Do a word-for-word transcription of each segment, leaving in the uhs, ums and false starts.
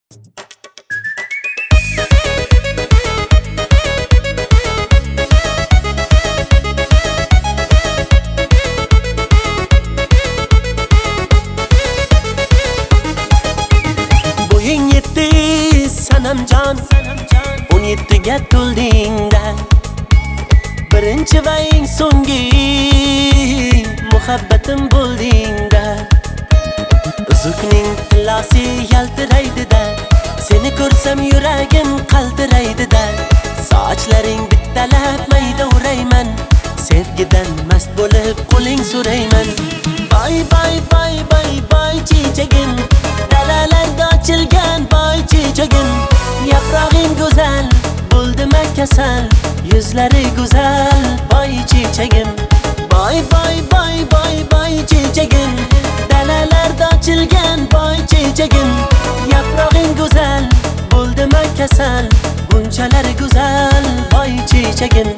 Bo'ying yetti sanamjon, o'n yettiga to'ldingda, birinchi va eng so'nggi muhabbatim bo'ldingda. Uzukning tillosi yaltiraydi-da, seni ko'rsam yuragim qaltiraydi-da. Sochlaring bittalab maydavrayman, sevgidan mast bo'lib qo'ling so'rayman. Bay bay bay bay bay chechagim, dalalarda ochilgan bay chechagim. Yaprog'ing go'zal, bo'ldima kasal, yuzlari go'zal bay chechagim. Bay bay bay bay bay chechagim, dalalarda ochilgan bay chechagim. Yaprog'ing go'zal, bo'ldima kasal, bunchalar go'zal bay chechagim.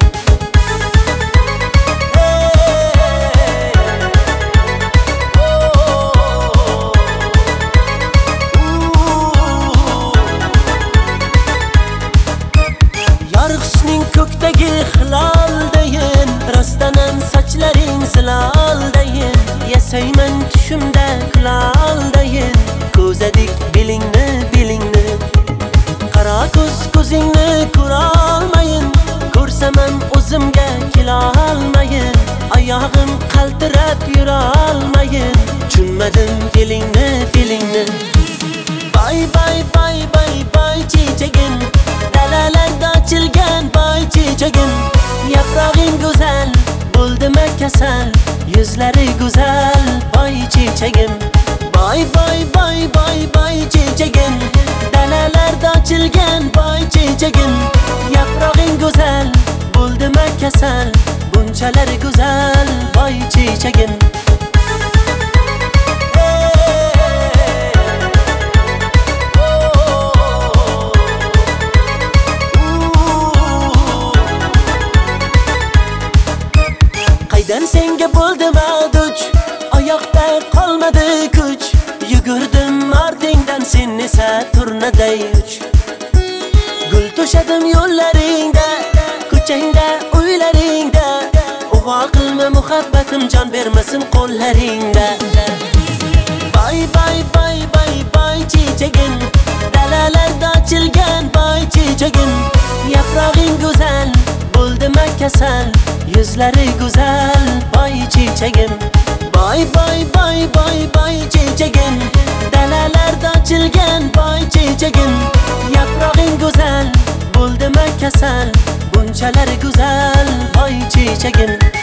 Yorug'ishning ko'kdagi hiloldayin, rostdanam sochlaring ziloldayin. Yasayman tushimda kuloldayin, ko'zadik belingni belingni. Qara ko'z ko'zingni ko'rolmayin, ko'rsam ham o'zimga kelolmayin. Oyog'im qaltirab yurolmayin, tushunmadim feelingni feelingni. Bay bay bay bay bay chechagim, dalalarda ochilgan bay chechagim. Yaprog'ing go'zal, bo'ldima kasal, yuzlari go'zal bay chechagim. Bay bay bay bay bay chechagim, dalalarda ochilgan bay chechagim. Yaprog'ing go'zal, bo'ldima kasal, bunchalar go'zal bay chechagim. Qaydan senga bo'ldim aduch, oyoqda qolmadi kuch. Yugurdim ortingdan, sen esa turnaday uch. Gul to'shadim yo'llaringda, ko'changda, uylaringda. Ug'o qilma muhabbatim, jon bermasin qo'llaringda. Bay bay bay bay bay chechagim, dalalarda ochilgan bay chechagim. Yaprog'ing go'zal, bo'ldima kasal, yuzlari go'zal bay chechagim. Bay bay bay bay bay chechagim, dalalarda ochilgan bay chechagim. Yaprog'ing go'zal, bo'ldima kasal, bunchalar go'zal bay chechagim.